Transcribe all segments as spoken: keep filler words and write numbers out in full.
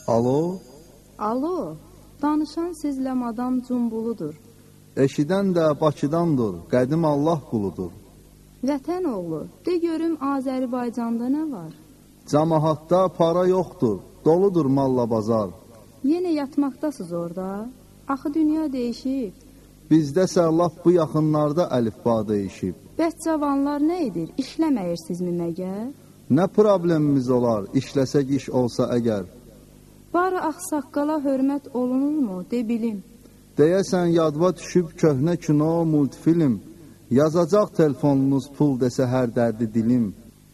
Alo? Alo, danışan sizlə madam Cumbuludur. Eşidən də Bakıdandır, qədim Allah quludur. Vətən oğlu, de görüm Azərbaycanda nə var? Cəmahatda para yoxdur, doludur malla bazar. Yenə yatmaqdasız orada, axı dünya değişib. Bizdə sərlaf bu yaxınlarda əlifba değişib. Bəs cavanlar nə edir, işləməyirsizmi məgər? Nə problemimiz olar, işləsək iş olsa əgər? Barı ağsaqqala hörmət olunurmu, de bilim. Deyəsən yadva düşüb köhnə kino, multfilm. Yazacaq telefonunuz pul desə hər dərdi dilim.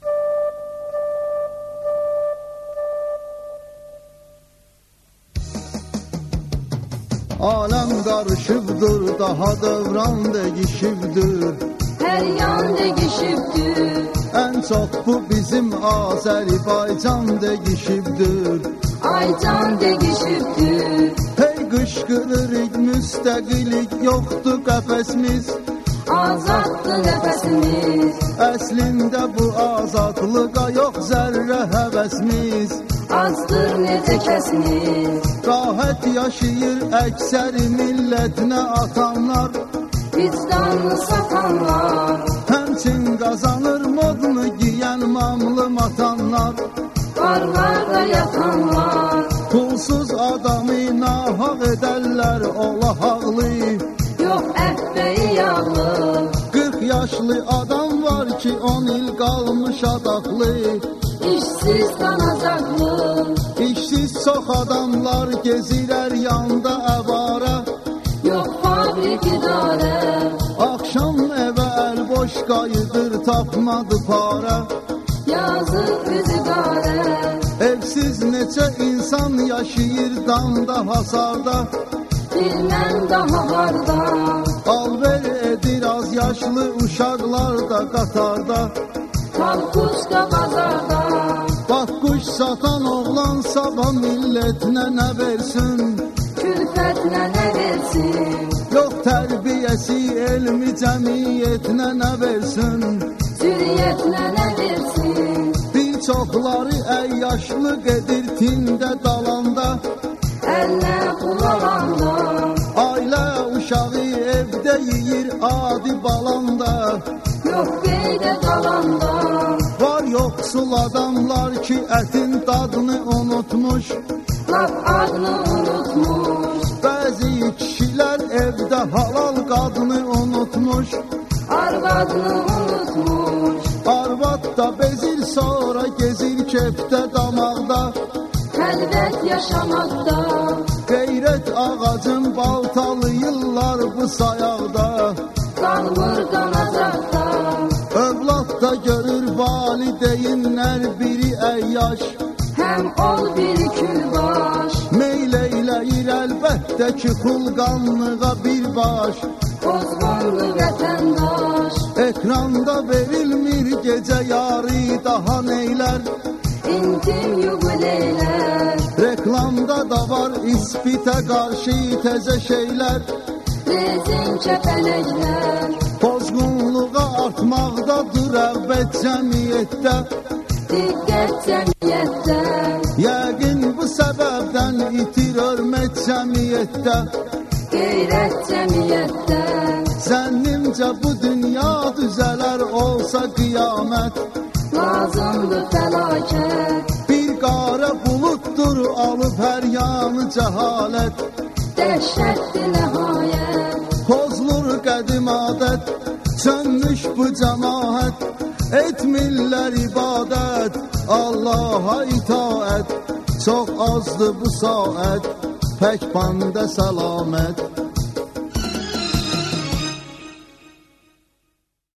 Aləm qarışıbdır, daha dövran degişibdir. Hər yan degişibdir. Ən çox bu bizim Azərbaycan degişibdir. Aycan degişibdir. Hey qışqırırıq, müstəqilik yoxdur qəfəsimiz. Azaddır nəfəsimiz. Əslində bu azadlığa yox zərrə həvəsimiz. Azdır necə kəsimiz. Rahət yaşayır əksəri millətinə atanlar. Vicdanlı satanlar. Həmçin qazanır modunu giyən mamlı matanlar. Barlarda yatanlar. Pulsuz adamı nahaq edərlər, ola haqlı. Yox əhbəyi yağlı. Qırx yaşlı adam var ki, on il qalmış adaqlı. İşsiz qanacaqlı. İşsiz çox adamlar gezirər yanda əvara. Yox fabrik idarə. Axşam evə əl boş qayıdır, tapmadı para. Yazıq üzü qarə. Evsiz neçə insan yaşayır damda, hasarda. Bilmən daha harda. Alver edir az yaşlı uşaqlar da qatarda. Kalkuşda bazarda. Bax quş satan oğlan sabah millətinə nə versin? Külfətlə nə versin? Yox tərbiyəsi, elmi cəmiyyətinə nə versin? Zürriyyətinə nə versin? Bir çoxları əyyaşlı gedir tində dalanda. Əllə pul alanda. Ailə uşağı evdə yeyir adi balanda. Yox qeydə qalanda. Var yoxsul adamlar ki ətin dadını unutmuş. Laf adını unutmuş. Bəzi kişilər evdə halal qadını unutmuş. Arvadını unutmuş. Arvad da bezir sonra gezir kefdə damaqda. Xəlvət yaşamaqda. Qeyrət ağacın baltalayırlar bu sayaqda. Qalmır qanacaqda. Övlad da görür valideynlər biri əyyaş. Həm ol bir külbaş. Meyl eyləyir əlbəttə ki xulqanlığa bir baş. Pozğunlu vətəndaş. Ekranda verilmir gecə yarı daha neylər. İntim yubileylər. Reklamda da var ispitə qarşı təzə şeylər. Rezin kəpənəklər. Pozğunluğa artmaqdadır rəğbət cəmiyyətdə. Diqqət cəmiyyətdə. Yəqin bu səbəbdən itir hörmət cəmiyyətdə. Qeyrət cəmiyyətdə. Zənnimcə bu dünya düzələr olsa qiyamət. Lazımdır fəlakət. Bir qara buluddur alıb hər yanı cəhalət. Dəhşətdir nəhayət. Pozulur qədim adət, sönmüş bu cəmaət. Etmirlər ibadət, Allaha itaət. Çox azdır bu saat, pək bəndə səlamət.